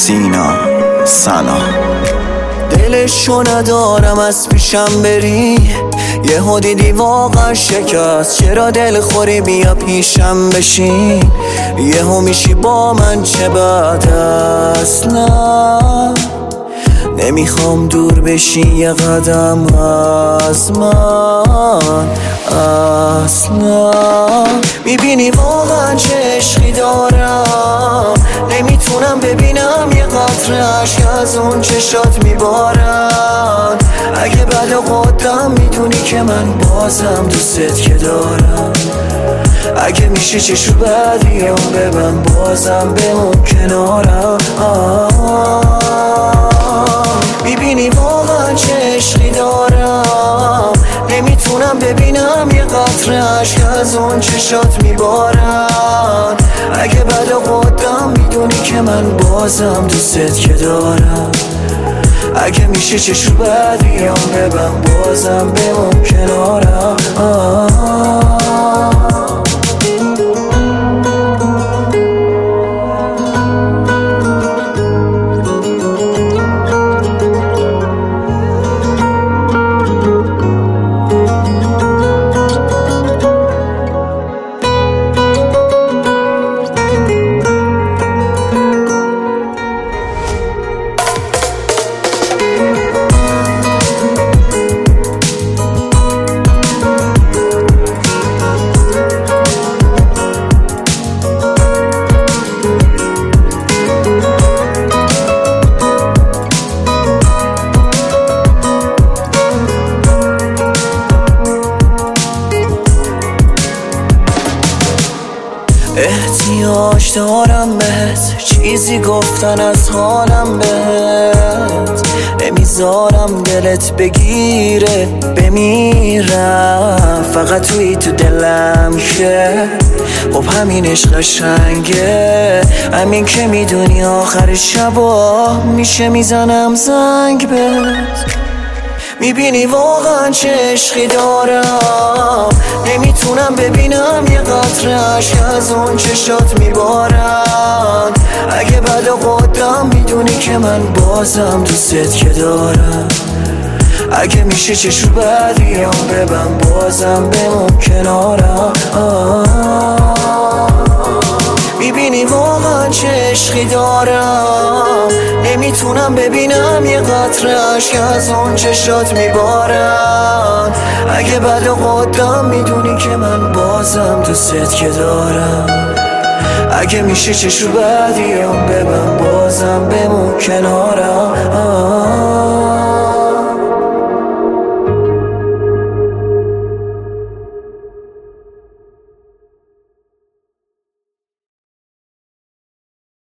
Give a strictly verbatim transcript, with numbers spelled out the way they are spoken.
سینا سنا. دلشو ندارم از پیشم بری، یهو دیدی واقعا شکست، چرا دل خوری بیا پیشم بشین، یهو میشی با من چه بد اصلا، نمیخوام دور بشی یه قدم از من اصلا. میبینی واقعا چه عشقی دارم، نمیتونم ببینم یه قطره عشق از اون چشات میبارن، اگه بعد قدام میدونی که من بازم دوستت که دارم، اگه میشه چشو بعدیم ببن بازم بمون کنارم. میبینی واقعا چه عشقی دارم، نمیتونم ببینم یه قطره عشق از اون چشات میبارن، اگه بعد قدام میدونی که من بازم دوستت که دارم، اگه میشه چشو بعدیم ببن بازم بمون کنارم. احتیاج دارم بهت، چیزی گفتن از حالم بهت، نمیذارم دلت بگیره بمیرم، فقط توی تو دلم که خب همینش قشنگه، همین که میدونی آخر شبا میشه میزنم زنگ بهت. میبینی واقعا چه عشقی دارم، نمیتونم ببینم یه قطره عشق از اون چشات میبارن، اگه بعد قدام میدونی که من بازم دوستت که دارم، اگه میشه چشو بعدیم ببن بازم بمون کنارم. میبینی واقعا چه عشقی دارم، نمیتونم ببینم یه قطره عشق از اون چشات میبارن، اگه بعد قدام میدونی که من بازم دوستت که دارم، اگه میشه چشو بعدیم ببن بازم بمون کنارم.